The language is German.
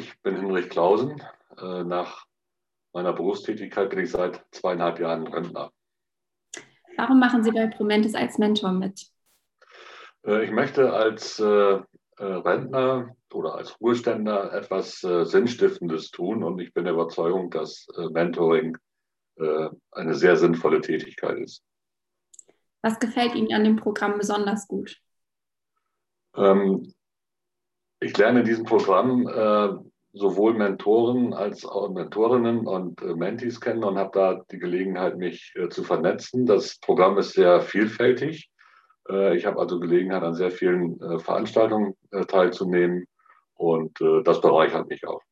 ich bin Hinrich Clausen. Nach meiner Berufstätigkeit bin ich seit 2,5 Jahren Rentner. Warum machen Sie bei Promentis als Mentor mit? Ich möchte als Rentner oder als Ruheständler etwas Sinnstiftendes tun und ich bin der Überzeugung, dass Mentoring eine sehr sinnvolle Tätigkeit ist. Was gefällt Ihnen an dem Programm besonders gut? Ähm, Ich lerne in diesem Programm sowohl Mentoren als auch Mentorinnen und Mentees kennen und habe da die Gelegenheit, mich zu vernetzen. Das Programm ist sehr vielfältig. Ich habe also Gelegenheit, an sehr vielen Veranstaltungen teilzunehmen und das bereichert mich auch.